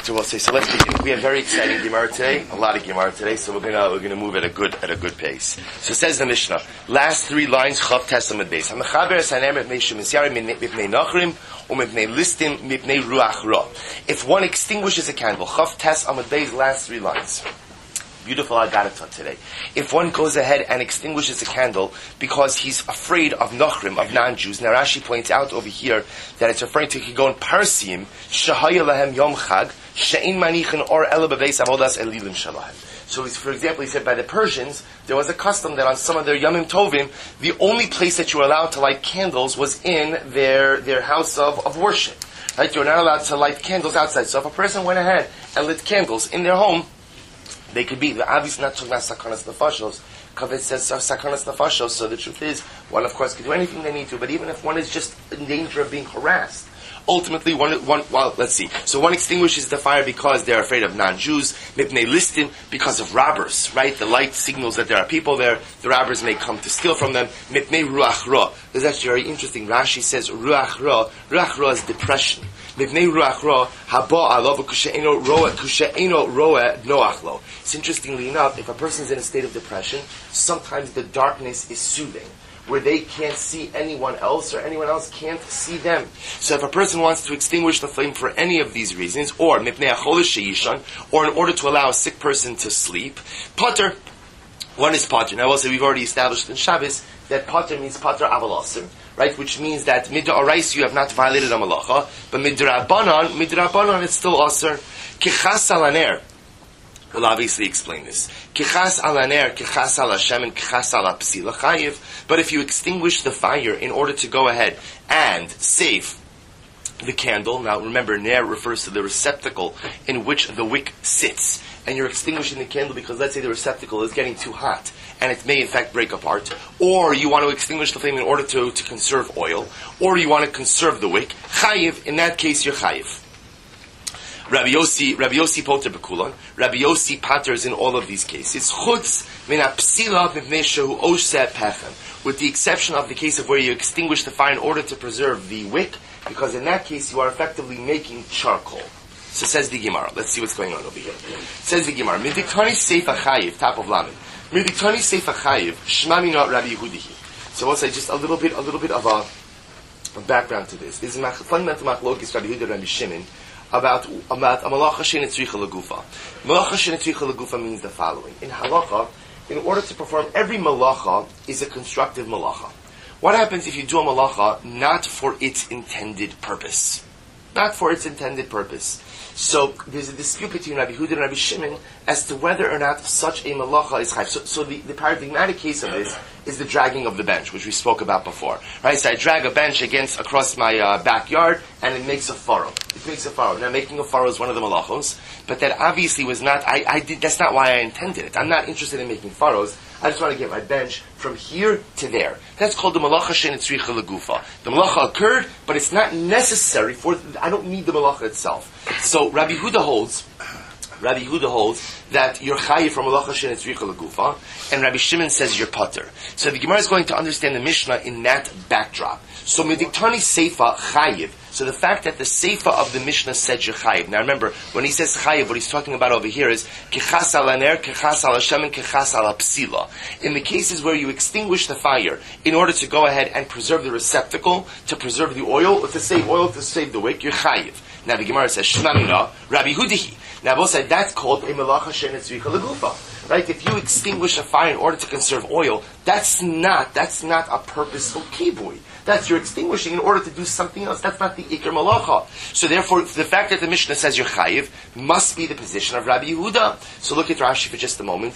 So we'll say. So let's begin. We have very exciting Gemara today. A lot of Gemara today. So we're gonna move at a good pace. So it says the Mishnah. Last three lines. Chav Tesla Base. Hamachaber Sanem Mipnei Shemisyari Mipnei Nachrim Umipnei Listim Mipnei Ruach Ra. If one extinguishes a candle, Chav Tes Amud Base. Last three lines. Beautiful Agadah today. If one goes ahead and extinguishes a candle because he's afraid of Nachrim, of non-Jews, now Rashi points out over here that it's referring to Kigon Parsim, Shahaya Lahem Yom Chag, She'in Manichin or Ela Bebeis Avodas Elilim Shalahem. So, for example, he said by the Persians, there was a custom that on some of their Yomim Tovim, the only place that you were allowed to light candles was in their house of worship. Right? You're not allowed to light candles outside. So if a person went ahead and lit candles in their home, they could be, obviously not talking about Sakanas Nefashos. Kavit says Sakanas Nefashos, so the truth is, one of course could do anything they need to, but even if one is just in danger of being harassed, ultimately let's see. So one extinguishes the fire because they're afraid of non-Jews, Mipnei Listim, because of robbers, right? The light signals that there are people there, the robbers may come to steal from them, Mipnei Ruach Ra. This is actually very interesting. Rashi says Ruach Ra is depression. Mipnei Ruach Ra, haba alav kushe'eno roa noach lo. It's interestingly enough, if a person is in a state of depression, sometimes the darkness is soothing, where they can't see anyone else or anyone else can't see them. So if a person wants to extinguish the flame for any of these reasons, or mipnei acholish she'yishan, or in order to allow a sick person to sleep, pater. One is pater. Now also we've already established in Shabbos that pater means pater avalasim, right? Which means that mid'orais you have not violated a malacha, but midrabanan it's still aser. Kichas alaner. We'll obviously explain this. Kichas alaner, kichas ala shemen, kichas ala psila chayiv. But if you extinguish the fire in order to go ahead and save the candle, now remember, ner refers to the receptacle in which the wick sits, and you're extinguishing the candle because let's say the receptacle is getting too hot, and it may in fact break apart, or you want to extinguish the flame in order to conserve oil, or you want to conserve the wick, chayiv, in that case you're chayiv. Rabbi Yossi poter bekulon. Rabbi Yossi paters in all of these cases. Chutz min hapsila mipnei shehu oseh pechem. With the exception of the case of where you extinguish the fire in order to preserve the wick, because in that case you are effectively making charcoal. So says the Gemara. Let's see what's going on over here. Says the Gemara. Midiktani seifa chayiv, top of lamed. Midiktani seifa chayiv, shma mina Rabbi Yehudihi. So we'll say just a little bit of a background to this. This is fundamental machlokes Rabbi Yehuda and Rabbi Shimon about a malacha she'ein tzricha legufa. Malacha she'ein tzricha legufa means the following. In halacha, in order to perform every malacha is a constructive malacha. What happens if you do a malacha not for its intended purpose? Not for its intended purpose. So there's a dispute between Rabbi Yehuda and Rabbi Shimon as to whether or not such a malacha is chayv. So the paradigmatic case of this is the dragging of the bench, which we spoke about before. Right? So I drag a bench across my backyard, and it makes a furrow. It makes a furrow. Now, making a furrow is one of the malachos, but that obviously was not. That's not why I intended it. I'm not interested in making furrows. I just want to get my bench from here to there. That's called the malacha she'ein tzricha legufa. The malacha occurred, but it's not necessary for. I don't need the malacha itself. So Rabbi Yehuda holds that you're chayiv from malacha she'ein tzricha legufa, and Rabbi Shimon says you're pater. So the Gemara is going to understand the Mishnah in that backdrop. So midiktani seifa chayiv. So the fact that the seifa of the Mishnah said you're chayiv. Now remember, when he says chayiv, what he's talking about over here is kichas ala ner, kichas ala shemen, kichas ala psila. In the cases where you extinguish the fire in order to go ahead and preserve the receptacle, to preserve the oil, or to save oil, to save the wick, you're chayiv. Now the Gemara says shma mina Rabbi Hudihi. Now both said that's called a malacha she'ein tzricha legufa. Right? If you extinguish a fire in order to conserve oil, that's not a purposeful kibui. That's you're extinguishing in order to do something else. That's not the ikar malacha. So therefore, the fact that the Mishnah says you're chayiv must be the position of Rabbi Yehuda. So look at Rashi for just a moment.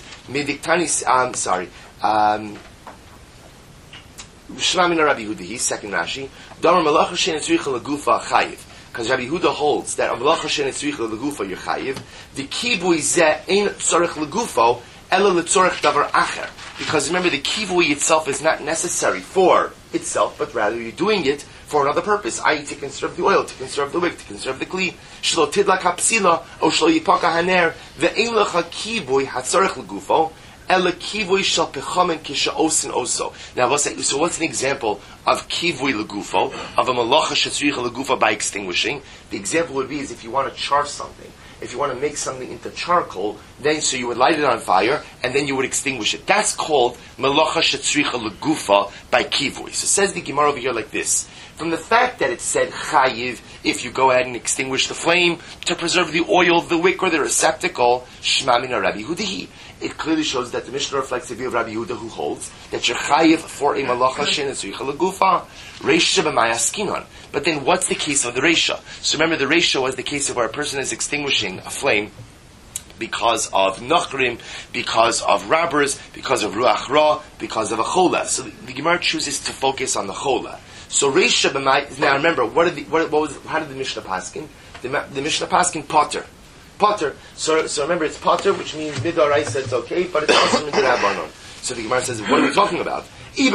Shema mina Rabbi Yehuda, second Rashi. Damar malacha she'ein tzricha legufa chayiv. Because Rabbi Yehuda holds that a malacha she'ein tzricha legufa you're chayiv. The kibui zeh ein tzorich legufo ela letzorich davar acher. Because remember, the kivui itself is not necessary for itself, but rather you're doing it for another purpose, i.e. to conserve the oil, to conserve the wick, to conserve the kli. Shlo tidlak hapsila, o shlo yipaka haner, ve'ein lecha kivui hatzorich legufo, ela kivui shel pechamen kisha osin oso. Now, so what's an example of kivui legufo, of a malacha shetzricha legufa by extinguishing? The example would be is if you want to charge something. if you want to make something into charcoal, then so you would light it on fire, and then you would extinguish it. That's called melacha shetzricha legufa by kivui. So says the Gemara over here like this. From the fact that it said chayiv, if you go ahead and extinguish the flame to preserve the oil, the wick, or the receptacle, shma min Rabbi Yehuda. It clearly shows that the Mishnah reflects the view of Rabbi Yehuda, who holds that you're chayiv for a malacha shenetzricha legufa, reisha b'mayaskinon. But then what's the case of the reisha? So remember, the reisha was the case of where a person is extinguishing a flame because of nachrim, because of robbers, because of ruach ra, because of a chola. So the Gemara chooses to focus on the chola. So reisha b'may. Now remember, how did the Mishnah paskin? The Mishnah paskin potter. Potter. So remember, it's potter, which means midaraisa, it's okay, but it's also midrabanon. So the Gemara says, what are we talking about? If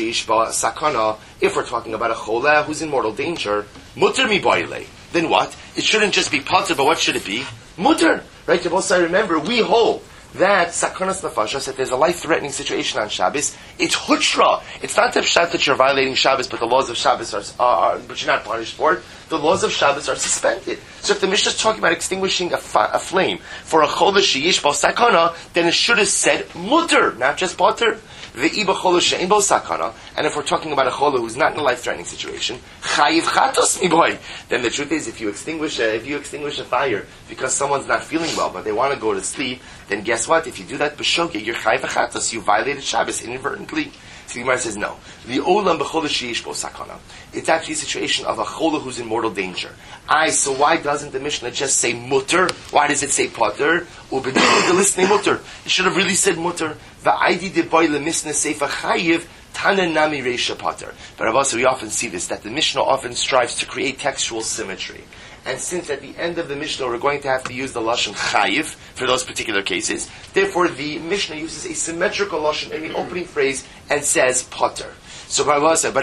we're talking about a chola who's in mortal danger, mutter mi boile. Then what? It shouldn't just be potter, but what should it be? Mutter. Right? You both remember, we hold that sakanas nefashos, that there's a life-threatening situation on Shabbos, it's hutra. It's not the pshat that you're violating Shabbos, but the laws of Shabbos are but you're not punished for it. The laws of Shabbos are suspended. So if the Mishnah is talking about extinguishing a flame for a chola sheyish bo sakana, then it should have said mutter, not just potter. Ve'iba chola she'in bo sakana. And if we're talking about a chola who's not in a life-threatening situation, chayiv chatos mi boy. Then the truth is, if you extinguish a fire because someone's not feeling well, but they want to go to sleep, then guess what? If you do that b'shogeg, you're chayiv chatos. You violated Shabbos inadvertently. So the Gemara says no. The olam b'chola sheyish bo sakana. It's actually a situation of a chola who's in mortal danger. So why doesn't the Mishnah just say mutter? Why does it say potter? The listening mutter. It should have really said mutter. Va'idi de boy lemisna seifa chayiv tanan nami reisha potter. But also we often see this, that the Mishnah often strives to create textual symmetry. And since at the end of the Mishnah we're going to have to use the lashon chayiv for those particular cases, therefore the Mishnah uses a symmetrical lashon in the opening phrase and says potter. So, but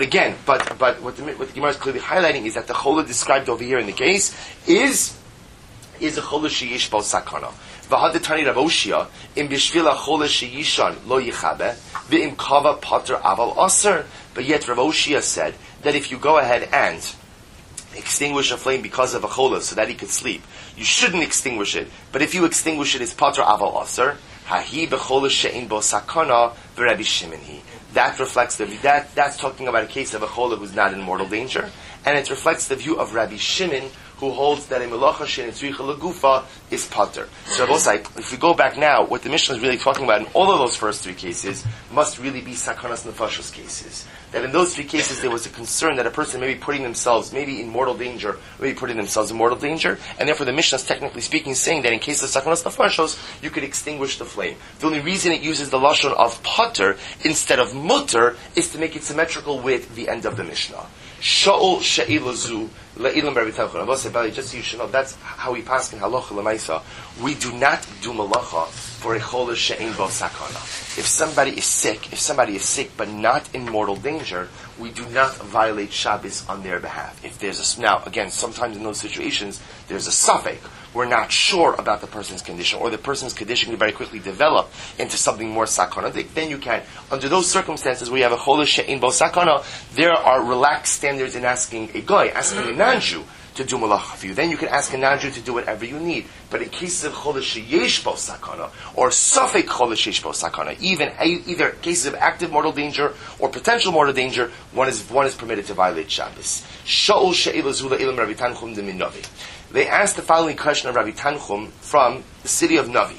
what the Gemara is clearly highlighting is that the chola described over here in the case is a chola sheyish bo sakana. V'hadetani Rav Oshia im bishvila chola sheyishan lo yichabe v'im kava potter aval aser. But yet Rav Oshia said that if you go ahead and extinguish a flame because of a chola so that he could sleep, you shouldn't extinguish it. But if you extinguish it, it's potter aval aser. Hahi b'chola she'in bo sakana v'Rabbi Shimon hi. That reflects that's talking about a case of a chola who's not in mortal danger, and it reflects the view of Rabbi Shimon, who holds that a melacha shenetzricha legufa is potter. So if we go back now, what the Mishnah is really talking about in all of those first three cases must really be sakanas nefashos cases. That in those three cases there was a concern that a person may be putting themselves maybe in mortal danger, maybe putting themselves in mortal danger, and therefore the Mishnah is technically speaking saying that in case of sakanas nefashos you could extinguish the flame. The only reason it uses the lashon of potter instead of mutter is to make it symmetrical with the end of the Mishnah. Sha'ul she'ilazu le'ilam Rabbi Tanchum. Just so you should know, that's how we pass in halacha l'maisa. We do not do malacha for a chola she'ein bo sakana. If somebody is sick but not in mortal danger, we do not violate Shabbos on their behalf. If there's now again, sometimes in those situations there's a suffix. We're not sure about the person's condition, or the person's condition can very quickly develop into something more sakana. Then you can. Under those circumstances, where you have a chola she'ein bo sakana, there are relaxed standards in asking a goy, asking a non-Jew to do malacha for you. Then you can ask a non-Jew to do whatever you need. But in cases of chola sheyesh bo sakana, or suffix chola sheyesh bo sakana, either cases of active mortal danger or potential mortal danger, one is permitted to violate Shabbos. Sha'ul she'ilazu le'ilam Rabbi Tanchum de min Navi. They asked the following question of Rabbi Tanchum from the city of Nevi.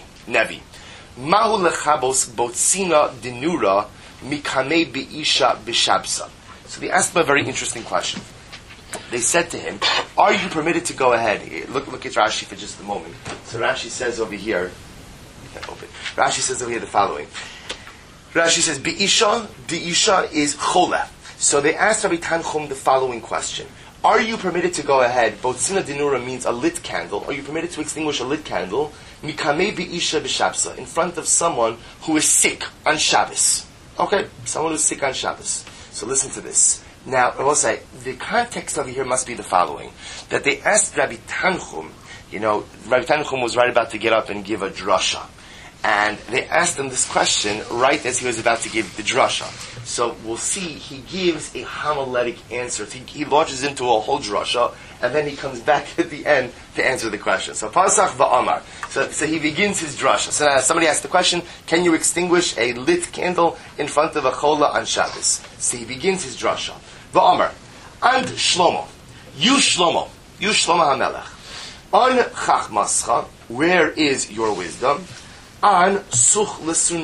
Mahu lechabos botzina dinura mikame be'isha b'shabsa. So they asked him a very interesting question. They said to him, are you permitted to go ahead? Look at Rashi for just a moment. So Rashi says over here, Rashi says over here the following. Rashi says, Bi'isha is chola. So they asked Rabbi Tanchum the following question. Are you permitted to go ahead? Botzina dinura means a lit candle. Are you permitted to extinguish a lit candle? Mikame bi'isha b'shabsa, in front of someone who is sick on Shabbos. Okay, someone who's sick on Shabbos. So listen to this. Now, I will say, the context over here must be the following. That they asked Rabbi Tanchum, Rabbi Tanchum was right about to get up and give a drasha. And they asked him this question right as he was about to give the drasha. So we'll see, he gives a homiletic answer. He launches into a whole drasha, and then he comes back at the end to answer the question. So Pasach va'amar. So he begins his drasha. So now somebody asked the question, can you extinguish a lit candle in front of a chola on Shabbos? So he begins his drasha. Va'amar. And Shlomo. You Shlomo HaMelech. On Chachmascha, where is your wisdom? An such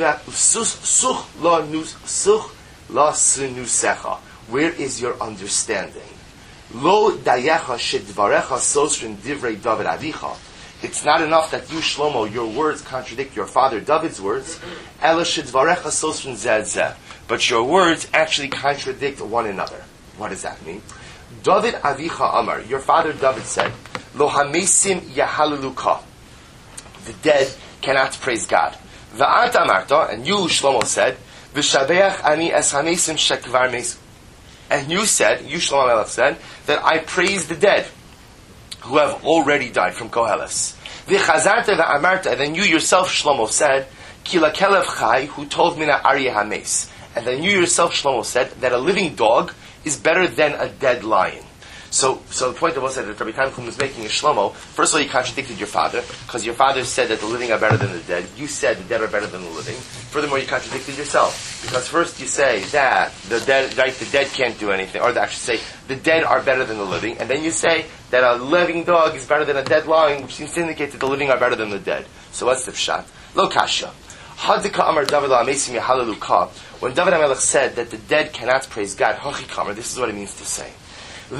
la sunusecha. Where is your understanding? Lo dayecha shedvarecha sosrin divrei David avicha. It's not enough that you, Shlomo, your words contradict your father David's words. Ela shedvarecha sosrin zeh zeh. But your words actually contradict one another. What does that mean? David avicha amar. Your father David said, Lo hamesim yahaluka. The dead cannot praise God. Va'at amarta, and you, Shlomo, said, V'shabeach ani es hamesim shekvar mesu. And you said, you, Shlomo HaMelech, said, that I praise the dead who have already died from Koheles. V'chazarta va'amarta, and then you yourself, Shlomo, said, Ki lakelev chai, who told mina aryeh hames. And then you yourself, Shlomo, said that a living dog is better than a dead lion. So the point of us that Rabbi Tanchum was making is Shlomo. First of all, you contradicted your father, because your father said that the living are better than the dead. You said the dead are better than the living. Furthermore, you contradicted yourself, because first you say that the dead can't do anything, or I should say, the dead are better than the living, and then you say that a living dog is better than a dead lion, which seems to indicate that the living are better than the dead. So what's the pshat? Lo kasha. Hadika amar David la'amesim yahaluka. When David HaMelech said that the dead cannot praise God, hachi kamar, this is what it means to say. A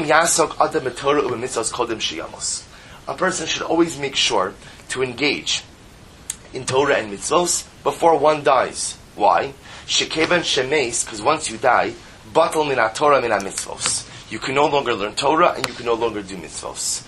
person should always make sure to engage in Torah and mitzvos before one dies. Why? Because once you die, batal min Torah min mitzvos. You can no longer learn Torah and you can no longer do mitzvos.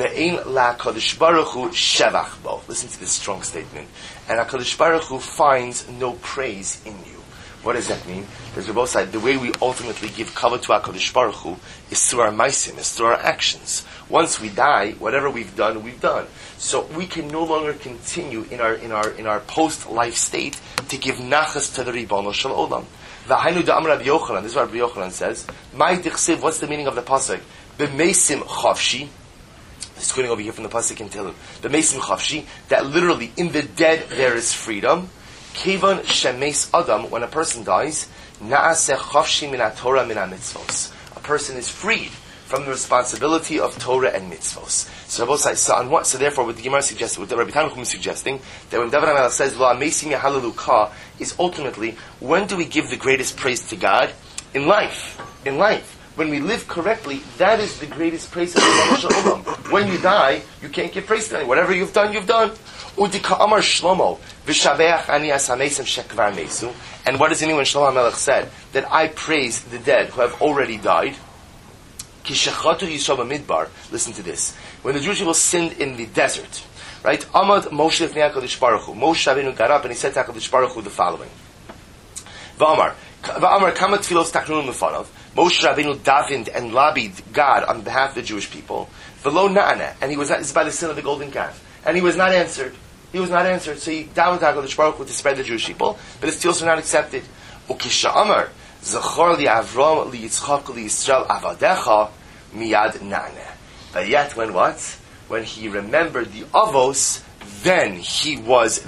Listen to this strong statement. And HaKadosh Baruch Hu finds no praise in you. What does that mean? Because we're both sides. The way we ultimately give kavod to HaKadosh Baruch Hu is through our maisim, is through our actions. Once we die, whatever we've done, we've done. So we can no longer continue in our post-life state to give nachas to the Ribono Shel Olam. V'hainu da'am Rabbi Yochanan. This is what Rabbi Yochanan says. Mai dichsiv. What's the meaning of the pasuk? B'meisim chavshi. It's quoting over here from the pasuk in Tehillim. B'meisim chavshi. That literally in the dead there is freedom. Kevan shemes adam, when a person dies, naaseh chavshi min Torah min mitzvos. A person is freed from the responsibility of Torah and mitzvos. So both sides. So therefore, what the Gemara suggested, what the Rabbi Tanchum is suggesting, that when David HaMelech says lo amesim yahaluka, is ultimately when do we give the greatest praise to God? In life. In life. When we live correctly, that is the greatest praise of the When you die, you can't give praise to anyone. Whatever you've done, you've done. Udika Amar Shlomo, V'shaveach ani asamesim shekvar mesu. And what does it mean when Shlomo HaMelech said that I praise the dead who have already died? Ki shechatu Yisrael b'midbar. Listen to this. When the Jewish people sinned in the desert, right? Amad Moshe lifnei HaKadosh Baruch Hu. Moshe Rabbeinu got up and he said to HaKadosh Baruch Hu the following. V'amar kama tfilos taknun lefanov. Moshe Rabbeinu davened and lobbied God on behalf of the Jewish people. V'lo na'ana. And he was not, this is by the sin of the golden calf. And he was not answered. He was not answered. So he davened to HaKadosh Baruch Hu to spread the Jewish people, but it's still also not accepted. Ukisha Amar, Zachor li Avram li Yitzchak li Yisrael avadecha miyad na'ana. But yet when what? When he remembered the avos, then he was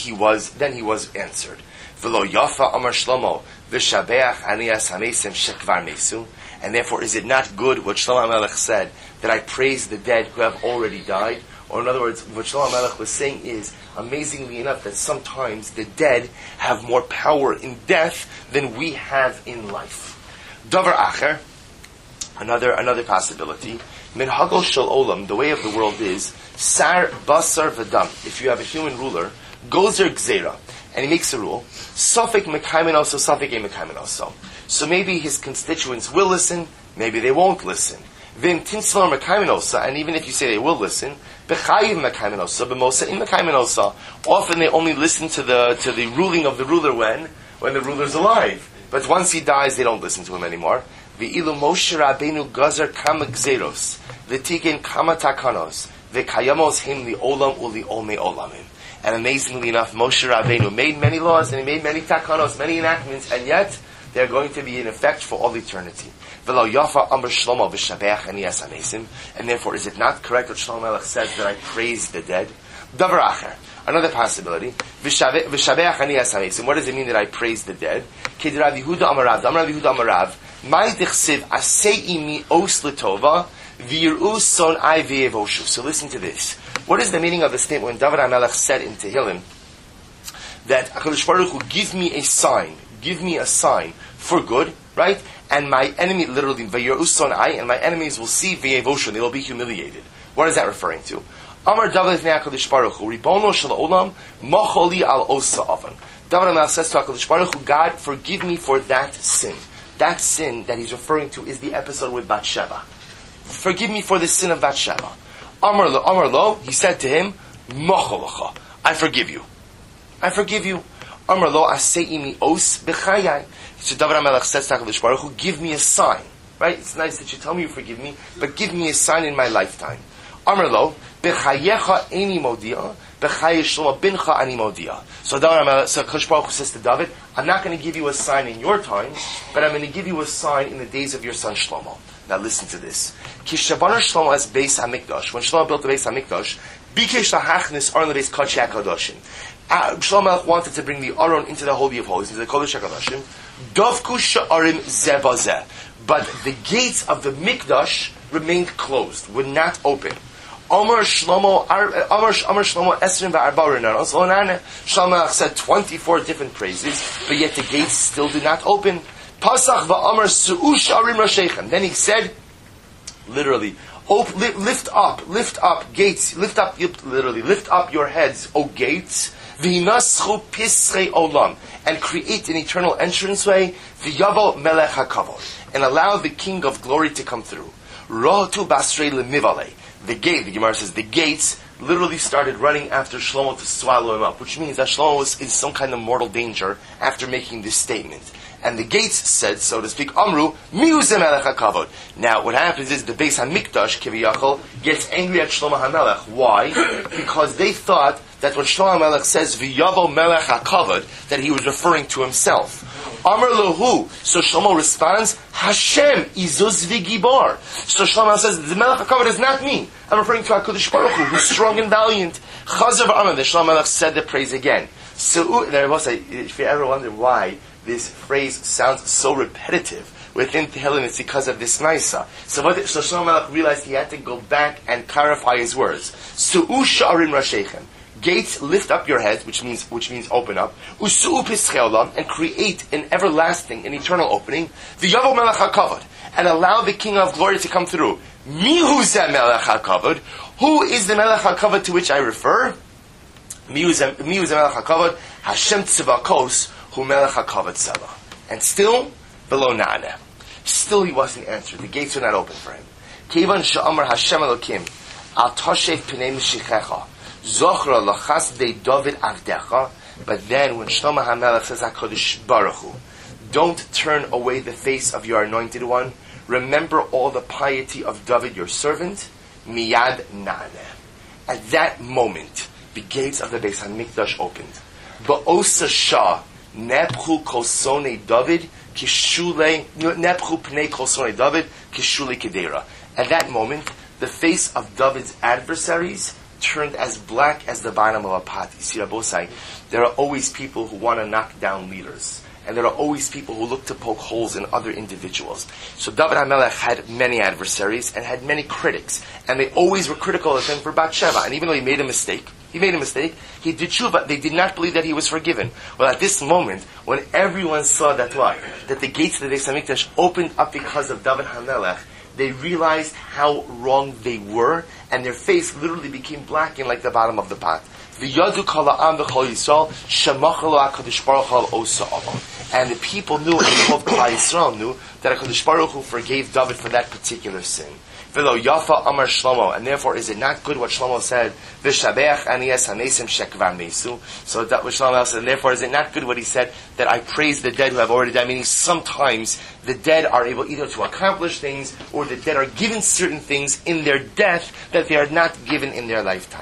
answered. V'lo yafa Amar Shlomo, v'shabeach aniyas hamesim shekvar mesu. And therefore, is it not good what Shlomo HaMelech said, that I praise the dead who have already died? Or in other words, what Shlomo HaMelech was saying is, amazingly enough, that sometimes the dead have more power in death than we have in life. Davar acher, another possibility. Min hagol shel olam, the way of the world is, sar basar v'dam. If you have a human ruler, gozer gzeira, and he makes a rule, safek mekaymen also, safek ein mekaymen also. So maybe his constituents will listen, maybe they won't listen. Vim tinsvar mekaymen also, and even if you say they will listen, bechayiv mekaymen also, b'mosa in mekaymen also. Often they only listen to the ruling of the ruler when the ruler's alive. But once he dies, they don't listen to him anymore. V'ilu Moshe Rabbeinu gazer kama gzeros, v'tiken kama takanos, v'kayamos him li olam uli olmei olamim. And amazingly enough, Moshe Rabbeinu made many laws and he made many takanos, many enactments, and yet They're going to be in effect for all eternity. V'lo yafa amar Shlomo v'shabeach ani es hamesim. And therefore, is it not correct what Shlomo Melech says that I praise the dead? Davar acher. Another possibility. V'shabeach ani es hamesim. What does it mean that I praise the dead? Ked Rav Yehuda amar Rav. Amar Rav Yehuda amar Rav. Mai dichsiv asei mi os letova v'yir'u son ai v'yevoshu. So listen to this. What is the meaning of the statement when David HaMelech said in Tehillim that HaKadosh Baruch Hu give me a sign for good, right? And my enemy, literally, v'yir'u son ai, and my enemies will see v'yevoshu, they will be humiliated. What is that referring to? Amar David HaKadosh Baruch Hu, Ribono shel olam, macholi al osa avan. David HaMelech says to HaKadosh Baruch Hu, God, forgive me for that sin. That sin that he's referring to is the episode with Bathsheba. Forgive me for the sin of Bathsheba. Amar lo, he said to him, Macholacha, I forgive you. I forgive you. Amar lo, asei mi os b'chayai. So David HaMelech says to HaKadosh Baruch Hu, give me a sign. Right? It's nice that you tell me you forgive me, but give me a sign in my lifetime. Amar lo, b'chayecha eni modia, b'chaye Shlomo bincha ani modia. So HaKadosh Baruch Hu says to David, I'm not going to give you a sign in your times, but I'm going to give you a sign in the days of your son Shlomo. Now listen to this. Kishabana Shlomo has Beis HaMikdash. When Shlomo built the Beis HaMikdash, Bikesh lahachnis Aron leBeis Kodesh HaKadoshim. Shlomo wanted to bring the Aron into the Holy of Holies, into the Kodesh HaKadoshim. Dovku sha'arim zeh bazeh. But the gates of the Mikdash remained closed, would not open. Amar Shlomo Esrim v'Arba. Shlomo said 24 different praises, but yet the gates still do not open. Pasach v'Amar Su'u Sha'arim Rashechem. Then he said, literally, lift up gates, lift up your heads, O gates. V'hinaschu pisrei olam, and create an eternal entranceway. V'yavo melech hakavod, and allow the King of Glory to come through. Rohtu basrei lemivale. The gate, the Gemara says, the gates literally started running after Shlomo to swallow him up, which means that Shlomo was in some kind of mortal danger after making this statement. And the gates said, so to speak, Amru, mi'uzeh melech hakavod. Now, what happens is the Beis HaMikdash, Kiviyachol, gets angry at Shlomo HaMelech. Why? Because they thought that when Shlomo HaMelech says, V'yavo melech hakavod, that he was referring to himself. Amar lohu. So Shlomo responds, Hashem izuz v'gibor. So Shlomo says, the melech hakavod is not me. I'm referring to HaKadosh Baruch Hu, who's strong and valiant. Chazav Amar. The Shlomo HaMelech said the praise again. So, if you ever wonder why this phrase sounds so repetitive within Tehillim, it's because of this Naisa. So Shlomo Melech realized he had to go back and clarify his words. Su'u sha'arim rashechem. Gates, lift up your heads, which means open up. Usu'u pischei olam, and create an everlasting, an eternal opening. V'yavo melech hakavod, and allow the King of Glory to come through. Mihu zeh melech hakavod. Who is the melech hakavod to which I refer? Mihu zeh melech hakavod. Hashem tzivakos. Hu melech hakavod sela. And still, below na'aneh. Still he wasn't answered. The gates were not open for him. Kevan she'amar Hashem Elokim, al toshef pnei mishichecha, zochra lachas de David avdecha. But then when Shlomo HaMelech says HaKadosh Baruch Hu, don't turn away the face of your anointed one, remember all the piety of David your servant, miyad na'aneh. At that moment, the gates of the Beis HaMikdash opened. Ba'osa shah, Nepchu kolsone David kishule Nepchu pnei kolsone David kishule kedera. At that moment, the face of David's adversaries turned as black as the bottom of a pot. You see, Rabbosai, there are always people who want to knock down leaders. And there are always people who look to poke holes in other individuals. So David HaMelech had many adversaries and had many critics. And they always were critical of him for Bathsheba. And even though he made a mistake, he did tshuva, they did not believe that he was forgiven. Well, at this moment, when everyone saw that the gates of the Beis HaMikdash opened up because of David HaMelech, they realized how wrong they were, and their face literally became blackened like the bottom of the pot. And the people knew, and the whole Klal Yisrael knew, that HaKadosh Baruch Hu forgave David for that particular sin. V'lo yafa amar Shlomo, and therefore is it not good what Shlomo said? V'shabeach ani es hamesim shekvar mesu. So that what Shlomo said, and therefore is it not good what he said, that I praise the dead who have already died? Meaning sometimes the dead are able either to accomplish things, or the dead are given certain things in their death that they are not given in their lifetime.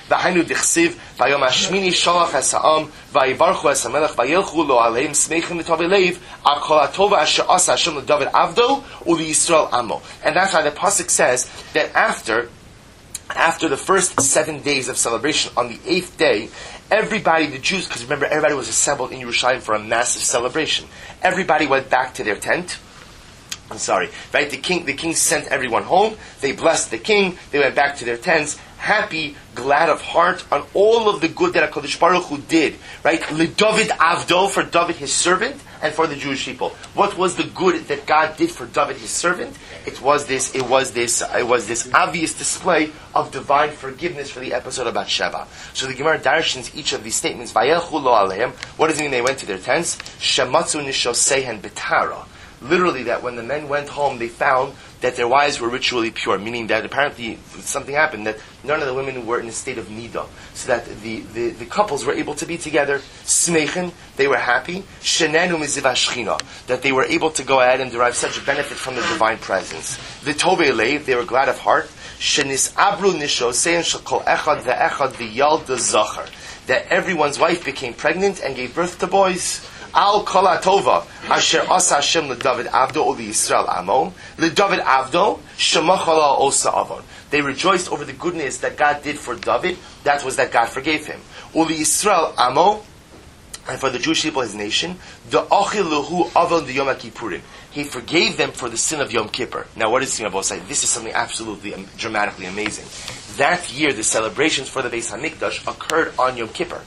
V'hainu dichsiv, v'yom hashmini shalach es ha'am, v'yivarchu es ha'melech, v'yelchu lo aleim smeichim v'tov elev, al kol ha'tova asher asa Hashem l'David avdo, u'liYisrael amo. And that's why the pasuk says that after the first 7 days of celebration, on the 8th day, everybody, the Jews, because remember, everybody was assembled in Yerushalayim for a massive celebration. Everybody went back to their tent. Right? The king sent everyone home. They blessed the king. They went back to their tents, happy, glad of heart on all of the good that HaKadosh Baruch Hu did. Right? LeDavid Avdo, for David his servant, and for the Jewish people. What was the good that God did for David his servant? It was this obvious display of divine forgiveness for the episode of Bathsheba. So the Gemara darshans each of these statements. Vayelchu lo aleim. What does it mean they went to their tents? Shematzu nishoseihen betara. Literally, that when the men went home, they found that their wives were ritually pure, meaning that apparently something happened, that none of the women were in a state of nida, so that the couples were able to be together. Smechen, they were happy. Shenenu miziva shchina, that they were able to go ahead and derive such benefit from the divine presence. The tovei leiv, they were glad of heart. Shenis abru nishosein shekol echad ve'echad v'yal zachar, that everyone's wife became pregnant and gave birth to boys. Al kol tova asher asa Hashem LeDavid avdo u'liYisrael amo LeDavid avdo shemachala osa avon. They rejoiced over the goodness that God did for David. That was that God forgave him. u'liYisrael amo, and for the Jewish people, his nation, the ochil lehu avon the Yom Kippurim. He forgave them for the sin of Yom Kippur. Now, what is Sin Avosai? This is something absolutely dramatically amazing. That year, the celebrations for the Beis Hamikdash occurred on Yom Kippur.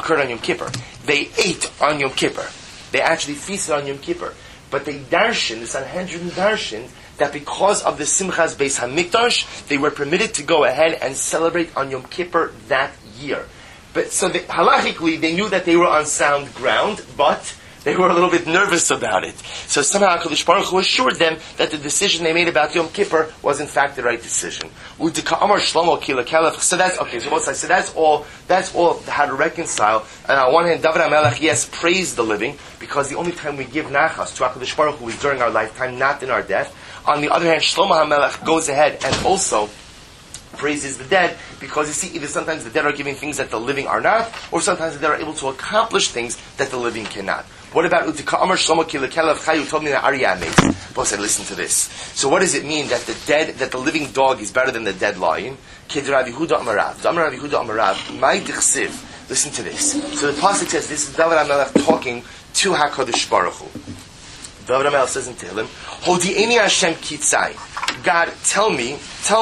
They ate on Yom Kippur. They actually feasted on Yom Kippur. But they darshan, the Sanhedrin darshan, that because of the Simchas Beis Hamikdash, they were permitted to go ahead and celebrate on Yom Kippur that year. But so halachically, they knew that they were on sound ground, but they were a little bit nervous about it. So somehow HaKadosh Baruch Hu assured them that the decision they made about Yom Kippur was in fact the right decision. So that's okay. So that's all how to reconcile. And on one hand, David HaMelech, yes, praised the living, because the only time we give nachas to HaKadosh Baruch Hu is during our lifetime, not in our death. On the other hand, Shlomo HaMelech goes ahead and also praises the dead, because you see, either sometimes the dead are giving things that the living are not, or sometimes the dead are able to accomplish things that the living cannot. What about Utika Amar Shlomo Kilakelev Chayu told me that Arya amazing. Paul said, listen to this. So what does it mean that the living dog is better than the dead lion? Kid Rabbi Huda Amarav. Amar Rabbi Huda Amarav. My dichsiv. Listen to this. So the pasuk says, this is David HaMelech talking to HaKadosh Baruch Hu. David HaMelech says in Tehillim, Hodi'eni Hashem Kitzai. God, tell me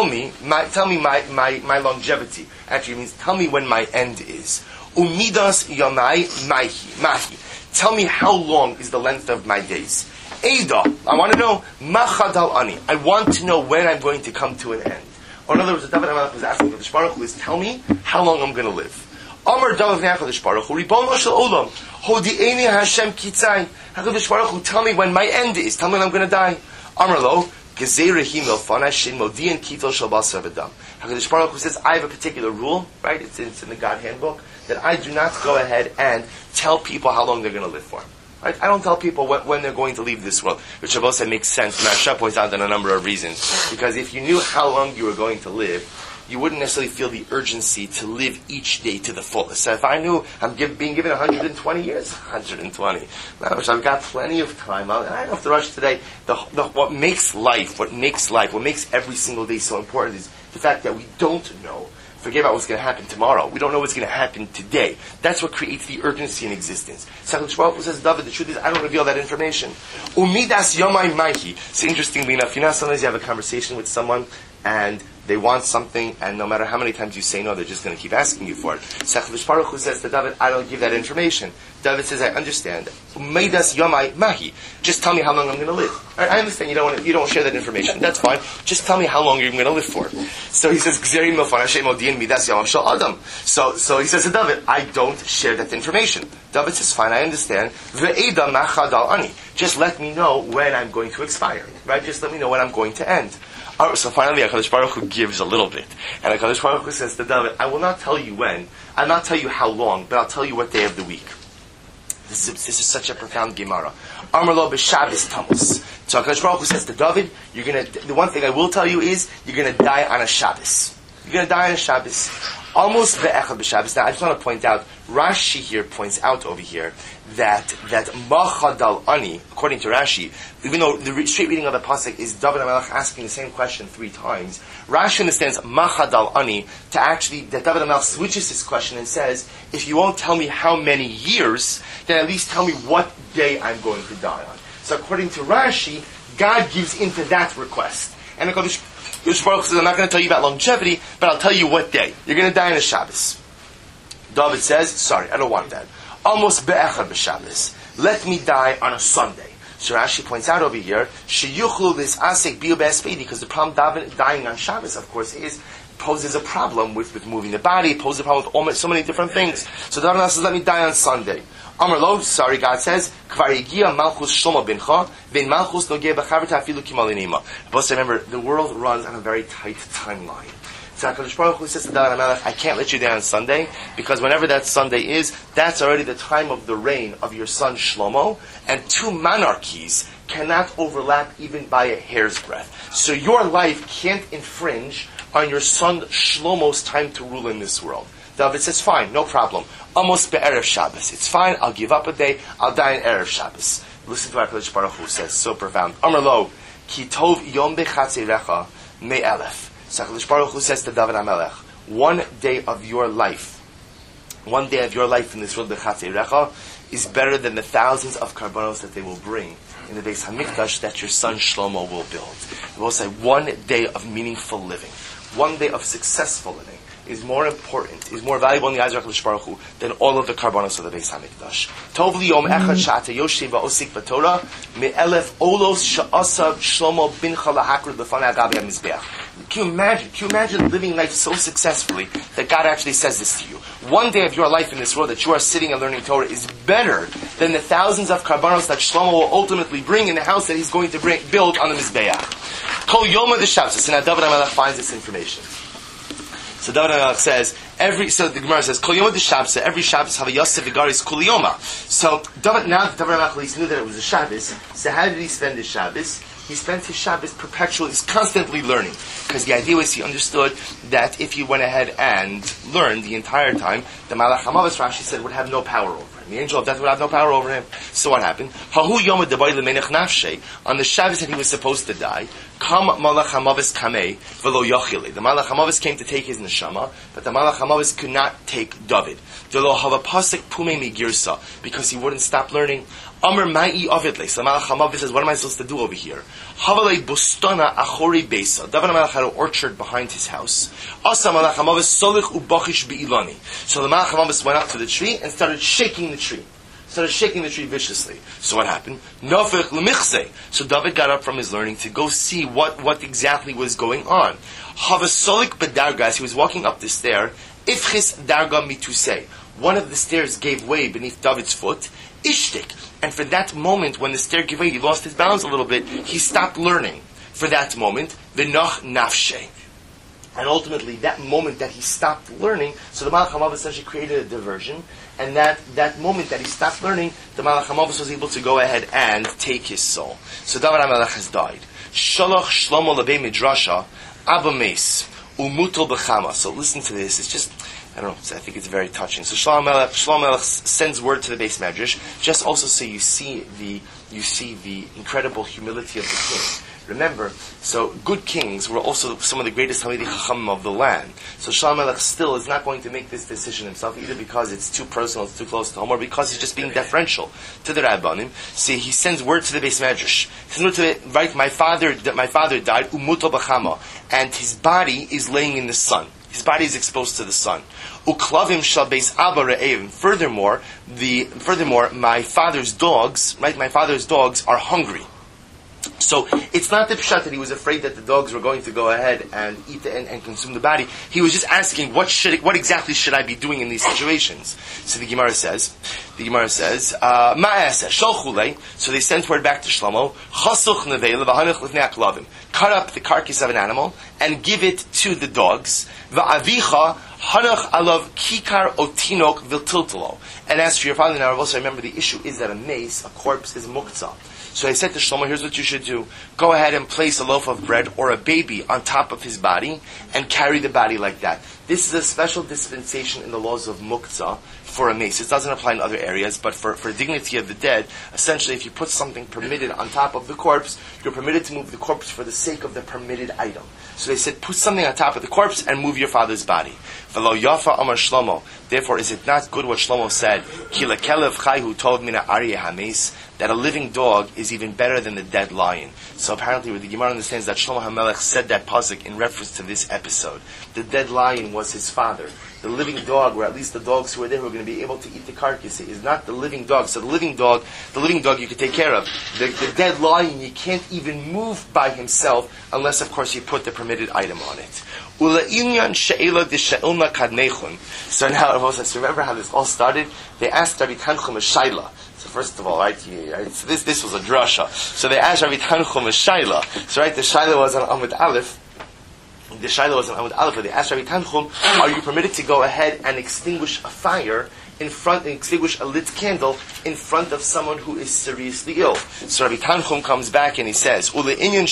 my longevity. Actually, it means tell me when my end is. Umidas Yomai Mahi. Tell me how long is the length of my days. Eida, I want to know Machadal Ani. I want to know when I'm going to come to an end. Or in other words, David HaMelech was asking the Baruch Hu is tell me how long I'm going to live. Amar David HaKadosh Baruch Hu Ribono Shel Olam Hodi'eni Hashem Kitzai. HaKadosh Baruch Hu, tell me when my end is. Tell me when I'm going to die. Amar Lo Gezerahim Elfana Shin Modian Kitol Shel Basar V'Dam. HaKadosh Baruch Hu says, I have a particular rule, right? It's in the God Handbook, that I do not go ahead and tell people how long they're going to live for. Right? I don't tell people when they're going to leave this world, which I've also makes sense. Maharsha points out in a number of reasons. Because if you knew how long you were going to live, you wouldn't necessarily feel the urgency to live each day to the fullest. So if I knew I'm being given 120 years, 120. I've got plenty of time. I don't have to rush today. What makes every single day so important is the fact that we don't know. Forget about what's going to happen tomorrow. We don't know what's going to happen today. That's what creates the urgency in existence. HaKadosh Baruch Hu says, David, the truth is, I don't reveal that information. Umidas yomai maihi. So interestingly enough, sometimes you have a conversation with someone, and they want something, and no matter how many times you say no, they're just going to keep asking you for it. So HaKadosh Baruch Hu says to David, I don't give that information. David says, I understand. Umidas yomai mahi. Just tell me how long I'm going to live. Right, I understand you don't share that information. That's fine. Just tell me how long you're going to live for. So he says, so he says to David, I don't share that information. David says, fine, I understand. Just let me know when I'm going to expire. Right? Just let me know when I'm going to end. So finally, HaKadosh Baruch Hu gives a little bit. And HaKadosh Baruch Hu says to David, I will not tell you when, I'll not tell you how long, but I'll tell you what day of the week. This is such a profound Gemara. Amar lo b'Shabbos Tammuz. So HaKadosh Baruch Hu says to David, the one thing I will tell you is, you're going to die on a Shabbos. You're going to die on a Shabbos. Almost be'echad b'Shabbos. Now, I just want to point out, Rashi here points out over here that machadal ani, according to Rashi, even though the straight reading of the pasuk is David HaMelech asking the same question 3 times, Rashi understands machadal ani to actually that David HaMelech switches his question and says, if you won't tell me how many years, then at least tell me what day I'm going to die on. So according to Rashi, God gives into that request, and the Kodesh Baruch says, I'm not going to tell you about longevity, but I'll tell you what day. You're going to die on a Shabbos. David says, sorry, I don't want that. Almost be'echad b'Shabbos. Let me die on a Sunday. So Rashi points out over here, sheyuchlu lis'asek biu be'espedi, because the problem dying on Shabbos, of course, poses a problem with moving the body, poses a problem with so many different things. So David says, let me die on Sunday. Amar lo, sorry, God says, Kvar yigia malchus shlomo bincha, vein malchus nogeh b'chaverta afilu kimalinima. But remember, the world runs on a very tight timeline. So HaKadosh Baruch Hu says to David HaMelech, I can't let you down on Sunday, because whenever that Sunday is, that's already the time of the reign of your son Shlomo, and 2 monarchies cannot overlap even by a hair's breadth. So your life can't infringe on your son Shlomo's time to rule in this world. David says, fine, no problem. Almost be'erev Shabbos. It's fine, I'll give up a day, I'll die in erev Shabbos. Listen to what HaKadosh Baruch Hu says, so profound. Amar lo, ki tov yom bechatzirecha me'elef. So HaKadosh Baruch Hu says to David HaMelech, one day of your life in this world, bechatzirecha, is better than the thousands of karbanos that they will bring in the Beis HaMikdash that your son Shlomo will build. It will say one day of meaningful living, one day of successful living, is more important, is more valuable in the eyes of HaKadosh Baruch Hu than all of the karbanos of the Beis HaMikdash. Tov li yom echad sha'ata yoshev va'osik b'Torah me'elef olos sha'asav Shlomo bincha lahakrid b'fanei agabi ha'mizbeach. Can you imagine living life so successfully that God actually says this to you? One day of your life in this world that you are sitting and learning Torah is better than the thousands of karbanos that Shlomo will ultimately bring in the house that he's going to build on the Mizbeach. Kol yom of the Shabbos. So now David HaMelech finds this information. So David HaMelech says, so the Gemara says, Kol yom of the Shabbos, every Shabbos have a Yosef Vigaris Kol yoma. So David HaMelech at least knew that it was a Shabbos. So how did he spend his Shabbos? He spent his Shabbos perpetually, he's constantly learning. Because the idea was he understood that if he went ahead and learned the entire time, the Malach HaMavis, Rashi said, would have no power over him. The angel of death would have no power over him. So what happened? On the Shabbos that he was supposed to die, Kam Malach HaMavis Kamei v'lo yochile. The Malach HaMavis came to take his neshama, but the Malach HaMavis could not take David. Because he wouldn't stop learning. Amr Ma'i Avidle. So the Malach HaMavis says, what am I supposed to do over here? Havalei Bustana Achori Beisa. David HaMelech had an orchard behind his house. Asa Malach HaMavis Solich Ubachish Be'ilani. So the Malach HaMavis went up to the tree and started shaking the tree. Viciously. So what happened? Nofech L'michse. So David got up from his learning to go see what exactly was going on. Havasolik Bedarga, as he was walking up the stair, Ifchis Darga Mitusei. One of the stairs gave way beneath David's foot. Ishtik. And for that moment, when the stair gave way, he lost his balance a little bit, he stopped learning. For that moment, V'noch Nafshe. And ultimately, that moment that he stopped learning, so the Malach HaMavis essentially created a diversion, and that moment that he stopped learning, the Malach HaMavis was able to go ahead and take his soul. So David HaMelech has died. Shalach Shlomo Lebei Midrasha, Abba Meis, Umutul B'chama. So listen to this, it's just, I don't know, I think it's very touching. So Shlomo Melech sends word to the Beis Medrash, just also so you see the incredible humility of the king. Remember, so good kings were also some of the greatest Talmidei Chachamim of the land. So Shlomo Melech still is not going to make this decision himself, either because it's too personal, it's too close to home, or because he's just being deferential to the Rabbanim. See, he sends word to the Beis Medrash. He sends word to the, right, my father died, Umuto B'chama, and his body is laying in the sun. His body is exposed to the sun. Uklavim shal beis abba re'evim. Furthermore, my father's dogs are hungry. So it's not the pshat that he was afraid that the dogs were going to go ahead and eat and consume the body. He was just asking, what exactly should I be doing in these situations? So the Gemara says, Ma'aseh sholchulei. So they sent word back to Shlomo, Chasuch nevei levahanich lifnei aklavim. Cut up the carcass of an animal and give it to the dogs. Va'avicha hanach alav kikar otinok viltiltalo. And as for your father, now also remember the issue is that a mace, a corpse, is muktzah. So I said to Shlomo, here's what you should do. Go ahead and place a loaf of bread or a baby on top of his body and carry the body like that. This is a special dispensation in the laws of muktzah for a mace. It doesn't apply in other areas, but for dignity of the dead, essentially if you put something permitted on top of the corpse, you're permitted to move the corpse for the sake of the permitted item. So they said, put something on top of the corpse and move your father's body. V'lo yafa amar Shlomo. Therefore, is it not good what Shlomo said? Ki lekelev chayhu tov mina aryeh hames, that a living dog is even better than the dead lion. So apparently, the Gemara understands that Shlomo HaMelech said that pasuk in reference to this episode. The dead lion was his father. The living dog, or at least the dogs who were there who were going to be able to eat the carcass, is not the living dog. So the living dog you could take care of. The dead lion you can't even move by himself unless, of course, you put the permitted item on it. So now, remember how this all started? They asked Rabbi Tanchum a shayla. So first of all, right, so this was a drasha. So they asked Rabbi Tanchum a shayla. So right, the shayla was on Amud Aleph. The shayla was on Amud Aleph. They asked Rabbi Tanchum, are you permitted to go ahead and extinguish a fire extinguish a lit candle in front of someone who is seriously ill? So Rabbi Tanchum comes back and he says, and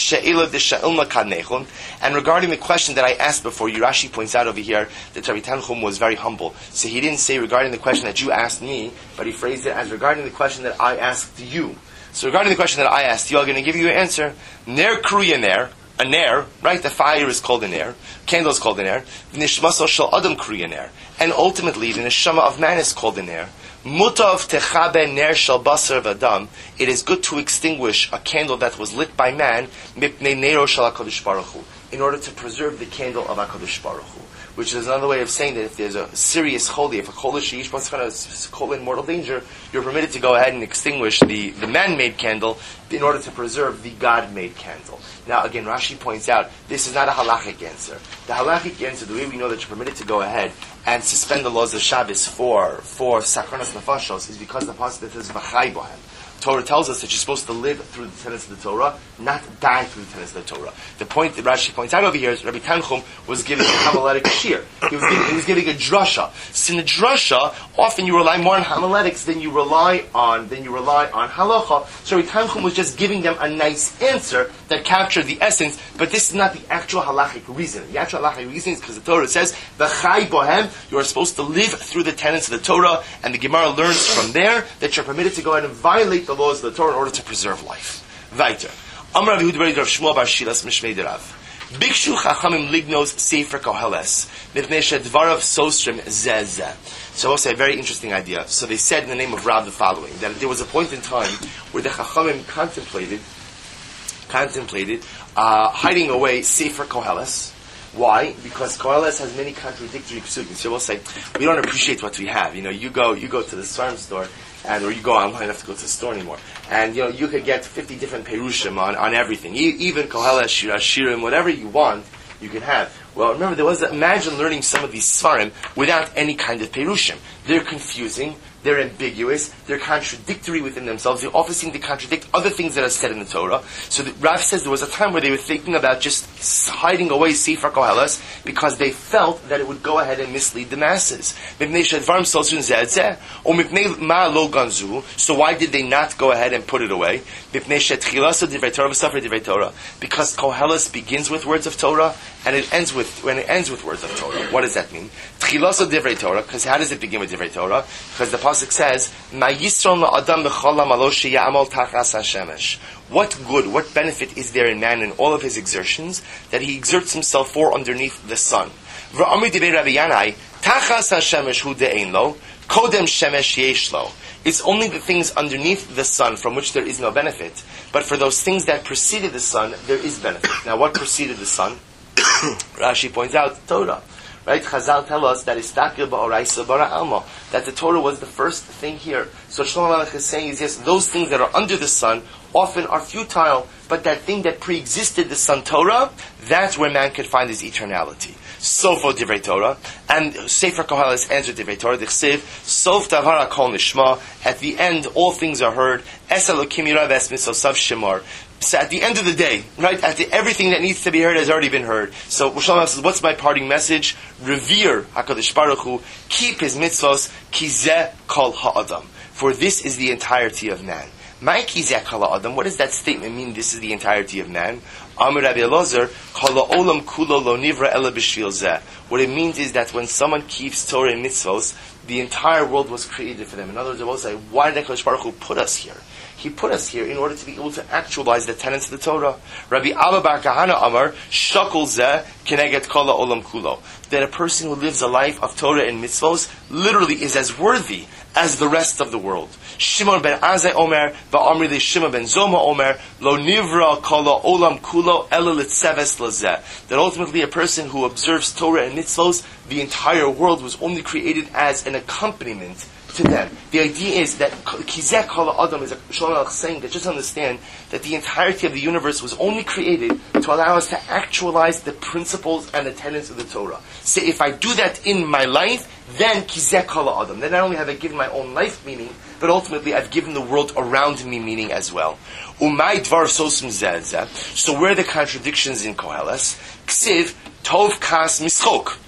regarding the question that I asked before, Rashi points out over here that Rabbi Tanchum was very humble. So he didn't say regarding the question that you asked me, but he phrased it as regarding the question that I asked you. So regarding the question that I asked you, I'm going to give you an answer. Ner kruya ner. A ner, right? The fire is called a ner. Candle is called a ner. Nishmaso shel adam kriya ner. And ultimately, the neshama of man is called a ner. Mutav techabe ner shel basar v'adam. It is good to extinguish a candle that was lit by man, mipnei nero shel HaKadosh Baruch Hu, in order to preserve the candle of HaKadosh Baruch Hu. Which is another way of saying that if there's a serious choli, if a chol sheish is in mortal danger, you're permitted to go ahead and extinguish the man-made candle in order to preserve the God-made candle. Now, again, Rashi points out, this is not a halachic answer. The halachic answer, the way we know that you're permitted to go ahead and suspend the laws of Shabbos for sakranas nefashos, is because the pasuk that says v'chai bohem. Torah tells us that you're supposed to live through the tenets of the Torah, not die through the tenets of the Torah. The point that Rashi points out over here is Rabbi Tanchum was giving a homiletic shir. He was giving a drasha. So in a drasha, often you rely more on homiletics than you rely on halacha. So Rabbi Tanchum was just giving them a nice answer that captured the essence, but this is not the actual halachic reason. The actual halachic reason is because the Torah says, V'chai bohem, you are supposed to live through the tenets of the Torah, and the Gemara learns from there that you're permitted to go ahead and violate the laws of the Torah in order to preserve life. Weiter. Amar Rav Yehuda Rav Shmuel bar Shilas Mishmei Derav. Bikshu Chachamim Lignos Sefer Koheles Mipnei Shedvarav Sosrim Zeh. So also a very interesting idea. So they said in the name of Rav the following, that there was a point in time where the Chachamim contemplated hiding away Sefer Koheles. Why? Because Koheles has many contradictory psukim. So we'll say, we don't appreciate what we have. You go to the farm store, or you go online, you don't have to go to the store anymore. And, you could get 50 different perushim on everything. Even Koheles, Shira, Shirim, whatever you want, you can have. Well, remember, imagine learning some of these svarim without any kind of perushim. They're confusing, they're ambiguous, they're contradictory within themselves, they often seem to contradict other things that are said in the Torah. So Rav says there was a time where they were thinking about just hiding away Sefer Koheles because they felt that it would go ahead and mislead the masses. So why did they not go ahead and put it away? Because Koheles begins with words of Torah and it ends with words of Torah. What does that mean? Tchilaso divrei Torah, because how does it begin with divrei Torah? Because the pasuk says, "Ma yisron la'adam b'cholam alo she'ya'amal tachas hashemesh." What good, what benefit is there in man in all of his exertions that he exerts himself for underneath the sun? V'amri divrei Rabbi Yanai, tachas hashemesh hu de'ein lo, kodem shemesh yesh lo. It's only the things underneath the sun from which there is no benefit. But for those things that preceded the sun, there is benefit. Now, what preceded the sun? Rashi points out Torah. Right? Chazal tell us that istakil ba'oraisa bara alma, that the Torah was the first thing here. So Shlomo Melech is saying is, yes, those things that are under the sun often are futile, but that thing that pre-existed the sun, Torah, that's where man could find his eternality. Sofo divrei Torah, and Sefer Koheles ends with divrei Torah. Dichsev sof davar kol nishma. At the end, all things are heard. Es Elokim yirav es misosav shemar. So at the end of the day, right, everything that needs to be heard has already been heard. So Shalom says, what's my parting message? Revere HaKadosh Baruch Hu, keep his mitzvos, ki zeh kol ha'adam. For this is the entirety of man. My kizeh kala adam. What does that statement mean? This is the entirety of man. Amar Rabbi Elazar, kala olam kulo lo nivra ela b'shvil zeh. What it means is that when someone keeps Torah and mitzvos, the entire world was created for them. In other words, I will say, why did HaKadosh Baruch Hu put us here? He put us here in order to be able to actualize the tenets of the Torah. Rabbi Abba Bar Kahana Amar, Shakol Zeh Keneget Kala Olam Kulo. That a person who lives a life of Torah and mitzvos literally is as worthy as the rest of the world. Shimon ben Azai Omer, Va'amri le Shimon ben Zoma Omer, Lo Nivra Kala Olam Kulo Ela Litzeves Lazeh. That ultimately a person who observes Torah and mitzvos, the entire world was only created as an accompaniment to them. The idea is that Kizeh Kala Adam is a Shalom Aleich saying that just understand that the entirety of the universe was only created to allow us to actualize the principles and the tenets of the Torah. So if I do that in my life, then Kizeh Kala Adam. Then not only have I given my own life meaning, but ultimately I've given the world around me meaning as well. Umay Dvar Sosim Zeh. So where are the contradictions in Koheles? Ksiv Tov Kas Mischok.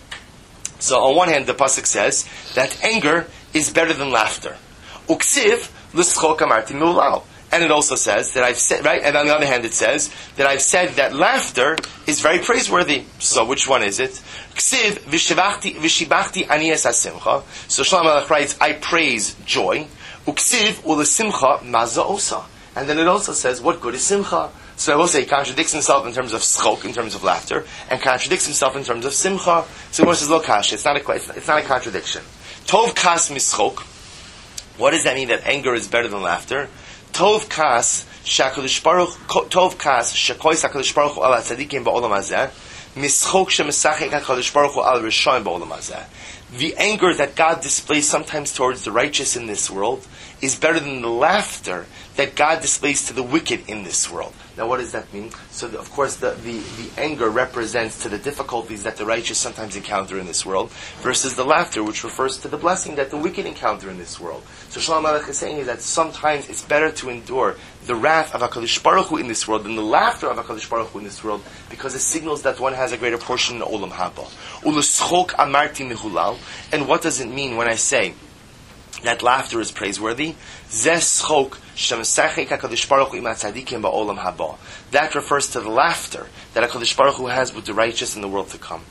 So on one hand, the pasuk says that anger is better than laughter. Uksiv l'schok amarti miulal. And it also says that I've said, right? And on the other hand, it says that I've said that laughter is very praiseworthy. So which one is it? Ksiv v'shibachti ani es hasimcha. So Shlomo Melech writes, I praise joy. Uksiv u'lesimcha maza osa. And then it also says, what good is simcha? So I will say he contradicts himself in terms of schok, in terms of laughter, and contradicts himself in terms of simcha. So he says, look, it's not a contradiction. Tov kas mischok. What does that mean? That anger is better than laughter. Tov kas shakadosh baruch. Tov kas shekois hakadosh baruch hu al tzadikim ba'olam hazeh. Mischok shemesachek hakadosh baruch hu al rishonim ba'olam hazeh. The anger that God displays sometimes towards the righteous in this world is better than the laughter that God displays to the wicked in this world. Now what does that mean? So of course the anger represents to the difficulties that the righteous sometimes encounter in this world, versus the laughter which refers to the blessing that the wicked encounter in this world. So Shlomo Melech is saying is that sometimes it's better to endure the wrath of HaKadosh Baruch Hu in this world than the laughter of HaKadosh Baruch Hu in this world, because it signals that one has a greater portion in Olam Haba. Uleschok amarti mihulal. And what does it mean when I say that laughter is praiseworthy? That refers to the laughter that HaKadosh Baruch Hu has with the righteous in the world to come.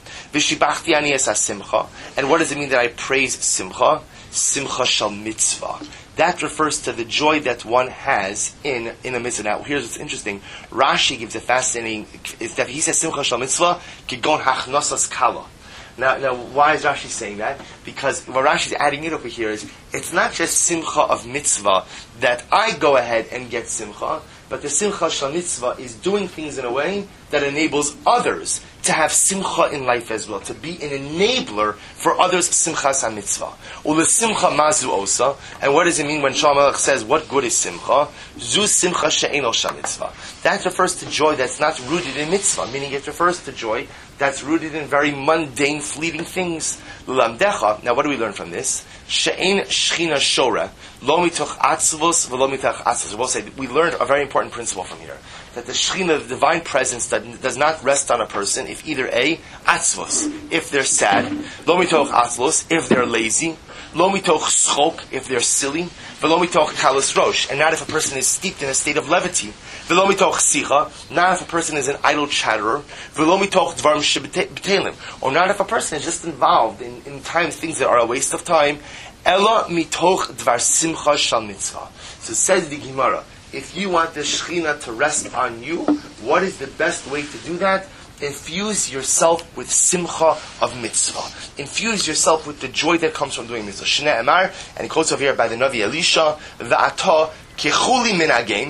And what does it mean that I praise simcha? Simcha shal mitzvah. That refers to the joy that one has in a mitzvah. Now, here's what's interesting. Rashi gives a fascinating, is that he says simcha shal mitzvah, kigon hachnosas kala. Now, why is Rashi saying that? Because what Rashi is adding it over here is, it's not just simcha of mitzvah that I go ahead and get simcha, but the simcha shal mitzvah is doing things in a way that enables others to have simcha in life as well, to be an enabler for others' simchas ha-mitzvah. Ule simcha mazu osa. And what does it mean when Shlomo Melech says, what good is simcha? Zu simcha she'eno shal mitzvah. That refers to joy that's not rooted in mitzvah, meaning it refers to joy that's rooted in very mundane, fleeting things. Lulamdecha. Now what do we learn from this? She'en shchina shora, lo mitoch atzvos v'lo mitoch atzvos. We'll say, we learned a very important principle from here. That the Shekhinah, the divine presence, does not rest on a person if either A, atzvos, if they're sad, lo mitoch atzvos, if they're lazy, lo mitoch schok, if they're silly, v'lo mitoch kalos rosh, and not if a person is steeped in a state of levity, v'lo mitoch sicha, not if a person is an idle chatterer, v'lo mitoch dvarim sheb'telim, or not if a person is just involved in things that are a waste of time, ela mitoch dvar simcha shal mitzvah. So says the Gemara, if you want the Shekhinah to rest on you, what is the best way to do that? Infuse yourself with simcha of mitzvah. Infuse yourself with the joy that comes from doing mitzvah. Shnei Emar, and he quotes over here by the Navi Elisha, V'ata kechuli min again,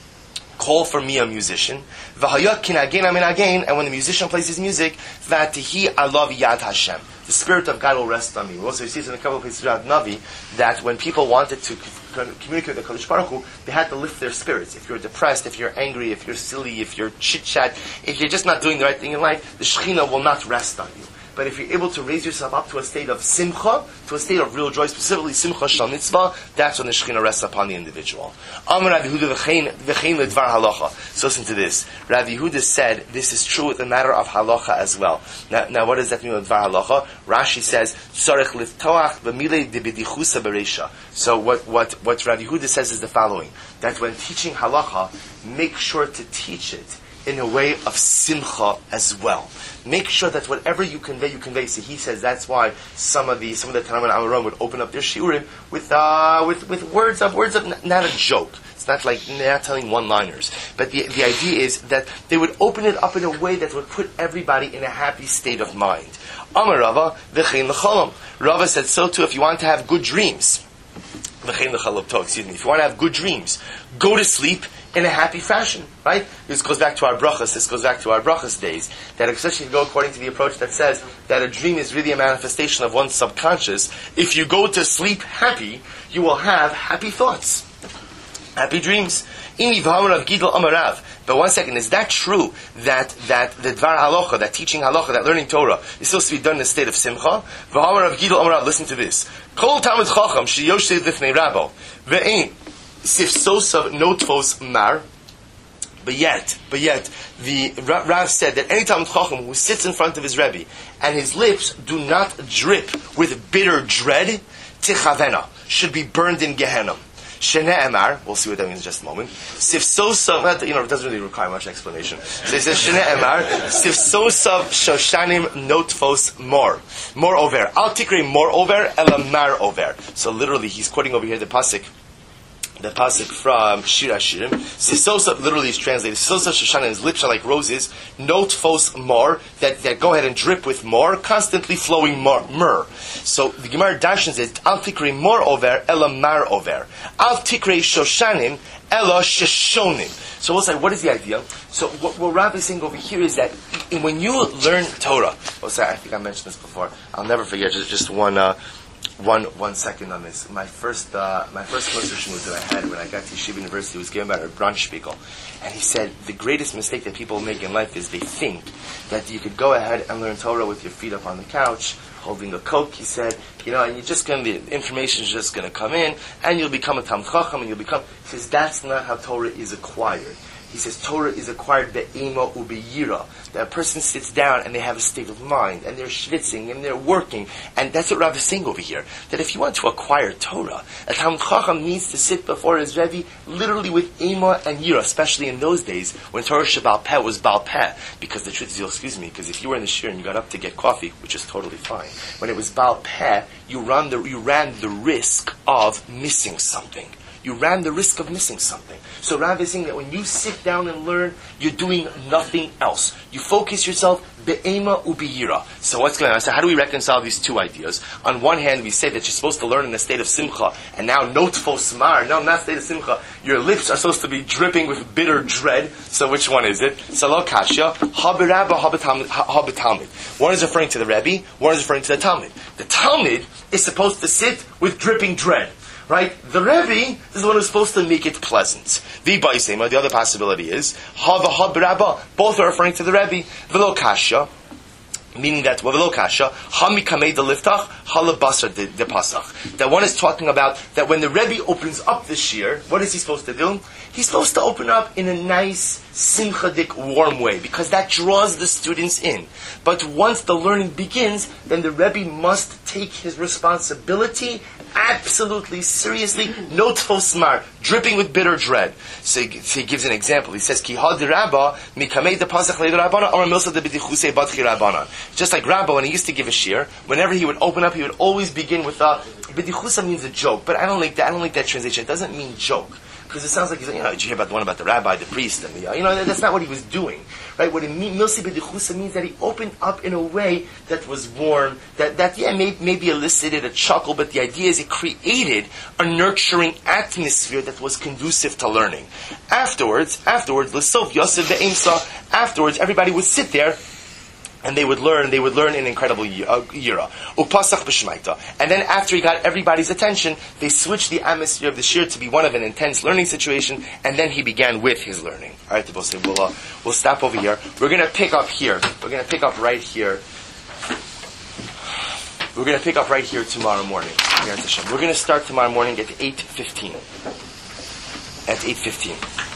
call for me a musician. V'hayat kinagena min again, and when the musician plays his music, V'atihi alav yad Hashem. The Spirit of God will rest on me. We also see it in a couple of places throughout Navi, that when people wanted to communicate with the Kadosh Baruch Hu, they had to lift their spirits. If you're depressed, if you're angry, if you're silly, if you're chit-chat, if you're just not doing the right thing in life, the Shekhinah will not rest on you. but if you're able to raise yourself up to a state of simcha, to a state of real joy, specifically simcha shal mitzvah, that's when the Shekhinah rests upon the individual. Amar Rabbi Yehuda v'chein ledvar halacha. So listen to this. Rabbi Yehuda said this is true with the matter of halacha as well. Now what does that mean with dvar halacha? Rashi says tzarich liftoach b'milei debedichusa bereisha. So what Rabbi Yehuda says is the following: that when teaching halacha, make sure to teach it in a way of simcha as well. Make sure that whatever you convey. So he says that's why some of the Tanam and Amoram would open up their shiurim with words of not a joke. It's not like they're not telling one-liners, but the idea is that they would open it up in a way that would put everybody in a happy state of mind. Amar Rava v'chein l'cholam. Rava said so too. If you want to have good dreams, if you want to have good dreams, go to sleep in a happy fashion, right? This goes back to our brachas days. That especially go according to the approach that says that a dream is really a manifestation of one's subconscious. If you go to sleep happy, you will have happy thoughts, happy dreams. But one second, is that true that the dvar halacha, that teaching halacha, that learning Torah is supposed to be done in a state of simcha? Listen to this. Kol talmid chacham sheyoshev lifnei rabo ve'ein sifsosav notvos mar. But yet, the Rav said that any talmid chacham who sits in front of his Rebbe and his lips do not drip with bitter dread, tichavena, should be burned in Gehenna. Shene Emar, we'll see what that means in just a moment. Sifsosav, it doesn't really require much explanation. So he says, Shene Emar, Sifsosav Shoshanim Notfos Mor. Moreover. Al Tikri moreover, Elamar over. So literally, he's quoting over here the pasuk from Shir Hashirim. Sisosa literally is translated. Sisosa Shoshana, his lips are like roses. Notfos Mor, that go ahead and drip with more, constantly flowing myrrh. So the Gemara Darshan says, Al Tikri moreover, Elamar over. Al Tikri Shoshanim, Ela Sheshonim. So we'll say, what is the idea? So what Rabbi is saying over here is that when you learn Torah, I think I mentioned this before. I'll never forget. Just one second on this. My first conversation that I had when I got to Yeshiva University was given by a Brunspiegel, and he said the greatest mistake that people make in life is they think that you could go ahead and learn Torah with your feet up on the couch, holding a Coke. He said, and you're just the information is just going to come in, and you'll become a Talmid Chacham, and he says that's not how Torah is acquired. He says Torah is acquired be'ema u'be'yira. That a person sits down and they have a state of mind, and they're schwitzing, and they're working. And that's what Rav is saying over here. That if you want to acquire Torah, a Talmid Chacham needs to sit before his Rebbe literally with ema and yira, especially in those days when Torah Shebal Peh was Bal Peh. Because the truth is, you'll excuse me, because if you were in the shir and you got up to get coffee, which is totally fine, when it was Bal Peh, you ran the risk of missing something. You ran the risk of missing something. So Rav is saying that when you sit down and learn, you're doing nothing else. You focus yourself be'ema u'biyira. So what's going on? So how do we reconcile these two ideas? On one hand, we say that you're supposed to learn in a state of simcha, and now notfos mar. No, not state of simcha. Your lips are supposed to be dripping with bitter dread. So which one is it? Salo kasha, habirabba, habitalmid. One is referring to the Rebbe, one is referring to the Talmud. The Talmud is supposed to sit with dripping dread. Right? The Rebbe is the one who's supposed to make it pleasant. The other possibility is, both are referring to the Rebbe. V'lo kasha, meaning that, v'lo kasha, hamikamei de liftach, halabasar de pasach. That one is talking about that when the Rebbe opens up the shir, what is he supposed to do? He's supposed to open up in a nice, simchadik, warm way, because that draws the students in. But once the learning begins, then the Rebbe must take his responsibility absolutely seriously, no tfosmar, dripping with bitter dread. So he gives an example. He says, Ki hadirabba mikamei de pasach le'drabbana or milsa de b'dichusei badchi rabbanan. Just like Rabba, when he used to give a shir, whenever he would open up, he would always begin with b'dichusa means a joke, but I don't like that translation. It doesn't mean joke. Because it sounds like he's did you hear about the one about the rabbi, the priest, and that's not what he was doing, right? What it means, milsi b'dichusa means that he opened up in a way that was warm, that maybe elicited a chuckle, but the idea is it created a nurturing atmosphere that was conducive to learning. Afterwards, l'sof yosef ve'imsa. Afterwards, everybody would sit there. And they would learn an incredible yira. Upasach b'shmaita. And then after he got everybody's attention, they switched the atmosphere of the shir to be one of an intense learning situation, and then he began with his learning. Alright, we'll stop over here. We're going to pick up here. We're going to pick up right here We're going to pick up right here tomorrow morning. We're going to start tomorrow morning at 8:15. At 8:15.